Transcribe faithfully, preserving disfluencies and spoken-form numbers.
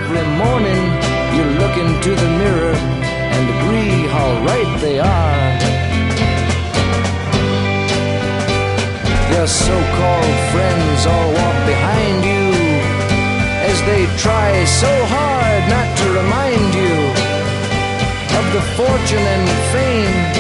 every morning you look into the mirror and agree how right they are. Your so-called friends all walk behind you as they try so hard not to remind you of the fortune and fame